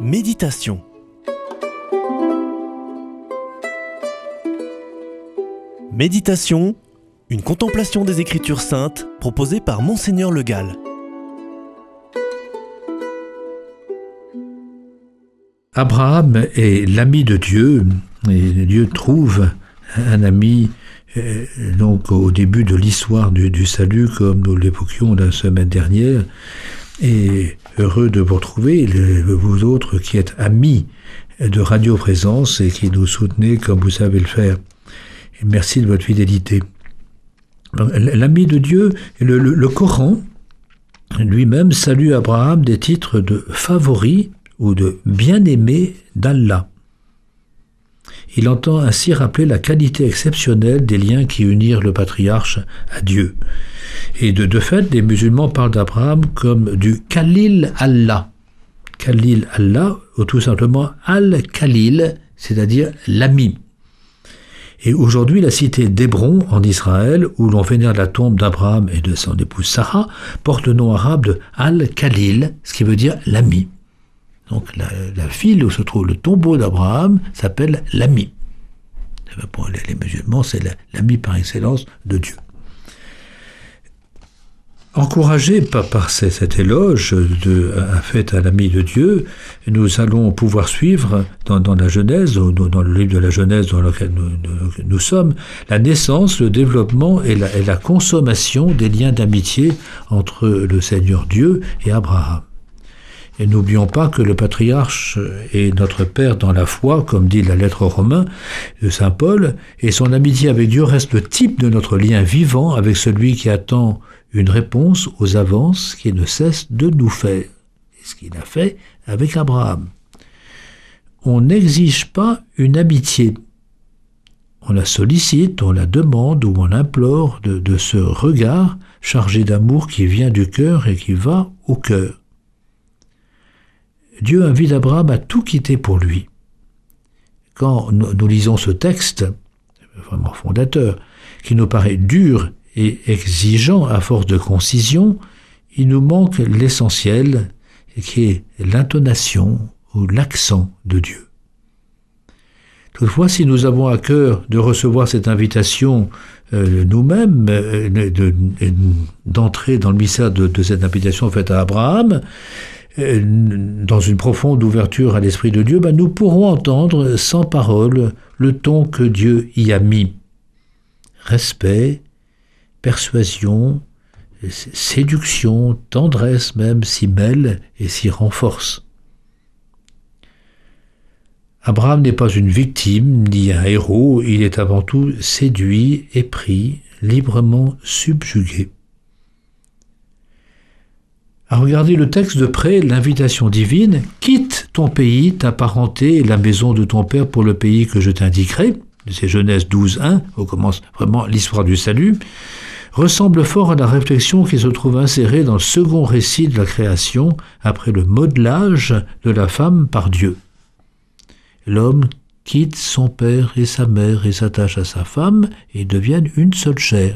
Méditation. Méditation, une contemplation des Écritures saintes proposée par Monseigneur Le Gall. Abraham est l'ami de Dieu, et Dieu trouve un ami donc au début de l'histoire du salut, comme nous l'évoquions la semaine dernière. Et heureux de vous retrouver, vous autres qui êtes amis de Radio Présence et qui nous soutenez comme vous savez le faire. Et merci de votre fidélité. L'ami de Dieu, le Coran lui-même salue Abraham des titres de favori ou de bien-aimé d'Allah. Il entend ainsi rappeler la qualité exceptionnelle des liens qui unirent le patriarche à Dieu. Et de fait, les musulmans parlent d'Abraham comme du Khalil Allah. Khalil Allah, ou tout simplement Al-Khalil, c'est-à-dire l'ami. Et aujourd'hui, la cité d'Hébron, en Israël, où l'on vénère la tombe d'Abraham et de son épouse Sarah, porte le nom arabe de Al-Khalil, ce qui veut dire l'ami. Donc la ville où se trouve le tombeau d'Abraham s'appelle l'ami. Pour les musulmans, c'est l'ami par excellence de Dieu. Encouragés par cet éloge fait à l'ami de Dieu, nous allons pouvoir suivre dans la Genèse, dans le livre de la Genèse dans lequel nous sommes, la naissance, le développement et la consommation des liens d'amitié entre le Seigneur Dieu et Abraham. Et n'oublions pas que le patriarche est notre père dans la foi, comme dit la lettre aux Romains de saint Paul, et son amitié avec Dieu reste le type de notre lien vivant avec celui qui attend une réponse aux avances qu'il ne cesse de nous faire. Et ce qu'il a fait avec Abraham. On n'exige pas une amitié. On la sollicite, on la demande ou on l'implore de ce regard chargé d'amour qui vient du cœur et qui va au cœur. Dieu invite Abraham à tout quitter pour lui. Quand nous lisons ce texte, vraiment fondateur, qui nous paraît dur et exigeant à force de concision, il nous manque l'essentiel, qui est l'intonation ou l'accent de Dieu. Toutefois, si nous avons à cœur de recevoir cette invitation nous-mêmes, d'entrer dans le mystère de cette invitation faite à Abraham, dans une profonde ouverture à l'Esprit de Dieu, nous pourrons entendre sans parole le ton que Dieu y a mis. Respect, persuasion, séduction, tendresse même s'y mêlent et s'y renforcent. Abraham n'est pas une victime ni un héros, il est avant tout séduit, épris, librement subjugué. À regarder le texte de près, l'invitation divine « Quitte ton pays, ta parenté et la maison de ton père pour le pays que je t'indiquerai » c'est Genèse 12.1, où commence vraiment l'histoire du salut, ressemble fort à la réflexion qui se trouve insérée dans le second récit de la création après le modelage de la femme par Dieu. L'homme quitte son père et sa mère et s'attache à sa femme et deviennent une seule chair.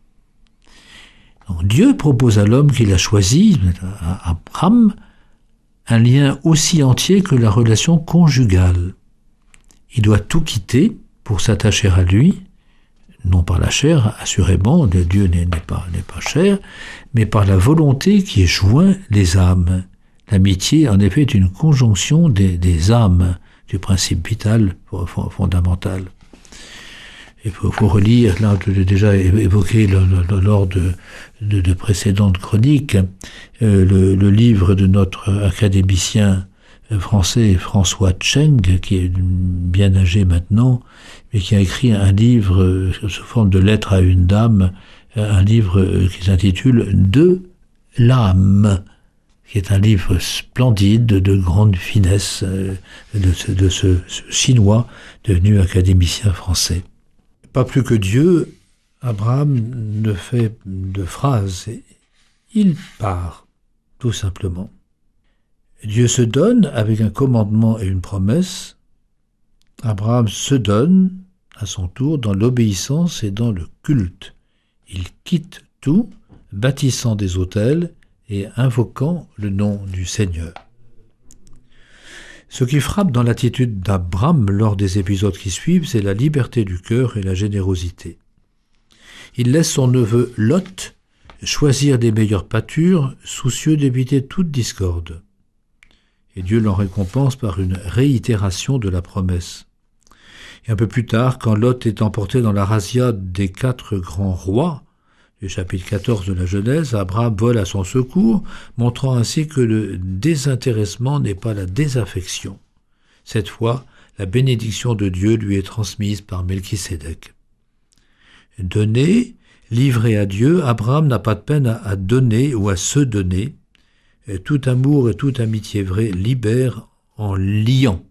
Donc Dieu propose à l'homme qu'il a choisi, à Abraham, un lien aussi entier que la relation conjugale. Il doit tout quitter pour s'attacher à lui, non par la chair, assurément, Dieu n'est pas chair, mais par la volonté qui joint les âmes. L'amitié, en effet, est une conjonction des âmes, du principe vital fondamental. Il faut relire, là, je l'ai déjà évoqué lors de précédentes chroniques, le livre de notre académicien français François Cheng, qui est bien âgé maintenant, mais qui a écrit un livre sous forme de lettre à une dame, un livre qui s'intitule « De l'âme », qui est un livre splendide, de grande finesse, de ce Chinois devenu académicien français. Pas plus que Dieu, Abraham ne fait de phrases. Il part, tout simplement. Dieu se donne avec un commandement et une promesse. Abraham se donne, à son tour, dans l'obéissance et dans le culte. Il quitte tout, bâtissant des autels et invoquant le nom du Seigneur. Ce qui frappe dans l'attitude d'Abraham lors des épisodes qui suivent, c'est la liberté du cœur et la générosité. Il laisse son neveu Lot choisir des meilleures pâtures, soucieux d'éviter toute discorde. Et Dieu l'en récompense par une réitération de la promesse. Et un peu plus tard, quand Lot est emporté dans la razzia des 4 grands rois, du chapitre 14 de la Genèse, Abraham vole à son secours, montrant ainsi que le désintéressement n'est pas la désaffection. Cette fois, la bénédiction de Dieu lui est transmise par Melchisédek. Donné, livré à Dieu, Abraham n'a pas de peine à donner ou à se donner. Tout amour et toute amitié vraie libèrent en liant.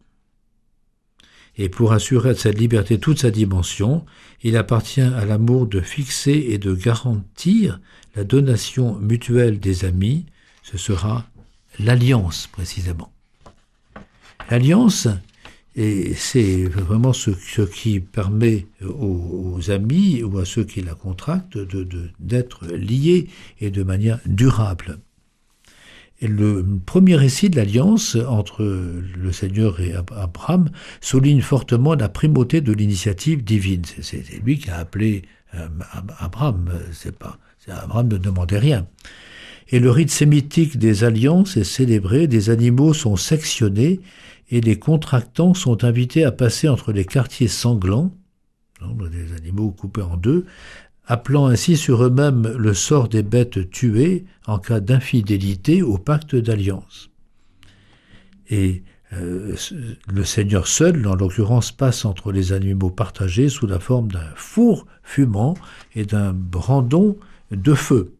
Et pour assurer à cette liberté toute sa dimension, il appartient à l'amour de fixer et de garantir la donation mutuelle des amis. Ce sera l'alliance, précisément. L'alliance, c'est vraiment ce qui permet aux amis ou à ceux qui la contractent d'être liés et de manière durable. Et le premier récit de l'alliance entre le Seigneur et Abraham souligne fortement la primauté de l'initiative divine. C'est lui qui a appelé Abraham. Abraham ne demandait rien. Et le rite sémitique des alliances est célébré, des animaux sont sectionnés et les contractants sont invités à passer entre les quartiers sanglants, des animaux coupés en deux, appelant ainsi sur eux-mêmes le sort des bêtes tuées en cas d'infidélité au pacte d'alliance. Et le Seigneur seul, en l'occurrence, passe entre les animaux partagés sous la forme d'un four fumant et d'un brandon de feu.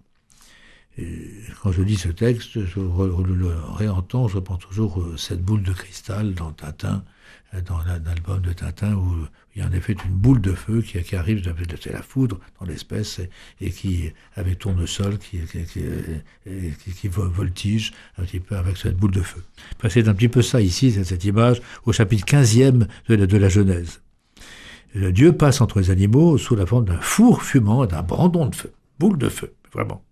Et quand je lis ce texte, je le réentends, je prends toujours cette boule de cristal dans Tintin, dans l'album de Tintin, où il y a en effet une boule de feu qui arrive, c'est la foudre dans l'espèce, et qui, avec tournesol, qui voltige un petit peu avec cette boule de feu. Enfin, c'est un petit peu ça ici, c'est cette image au chapitre 15e de la Genèse. Dieu passe entre les animaux sous la forme d'un four fumant, d'un brandon de feu, boule de feu, vraiment.